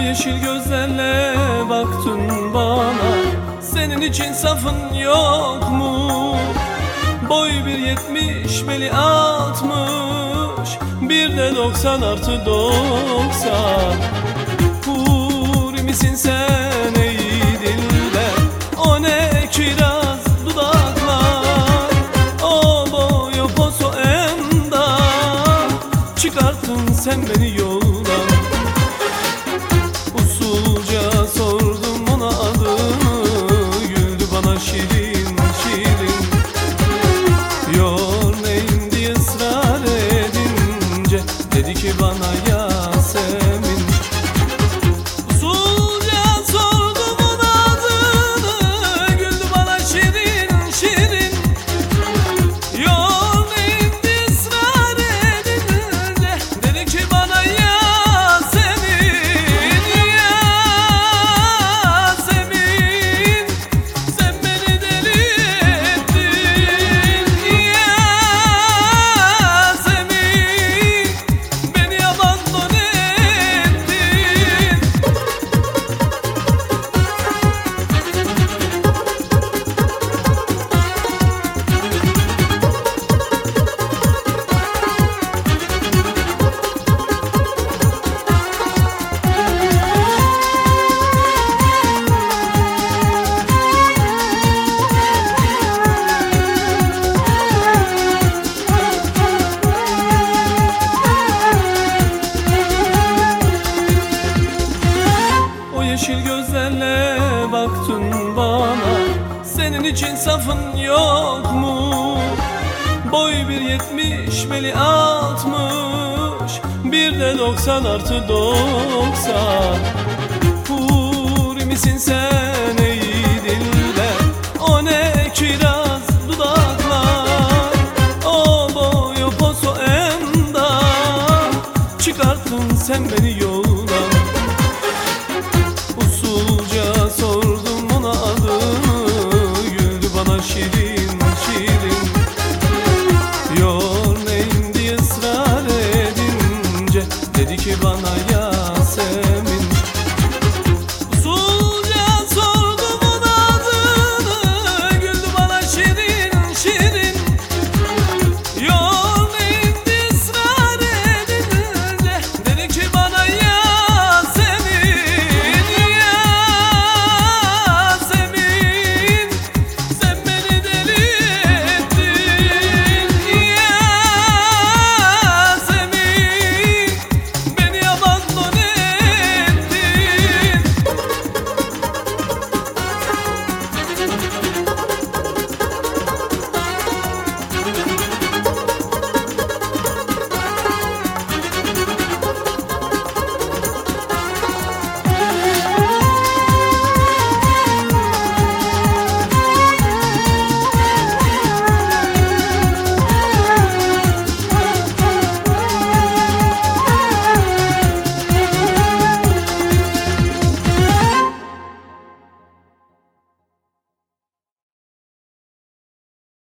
yeşil gözlerle baktın bana, senin için safın yok mu? Boy 1.70, beli 60, bir de 90 artı 90. Huri misin sen ey diller, o ne kiraz dudaklar, o boy o poso endam, çıkarttın sen beni yoldan. Usulca sordum ona adını, güldü bana şirin şirin. Yormayın diye ısrar edince, dedi ki bana Yasemin. Usulca sordum ona adını, güldü bana şirin şirin. Yormayın diye ısrar edince, dedi ki bana yeşil gözlerle baktın bana, senin için safın yok mu? Boy 1.70, beli 60, bir de 90 artı 90. Huri misin sen ey diller, o ne kiraz dudaklar, o boy o poso endam, çıkarttın sen beni yoldan. Usulca sordum ona adını, güldü bana şirin şirin. Yormayın diye ısrar edince, dedi ki bana Yasemin.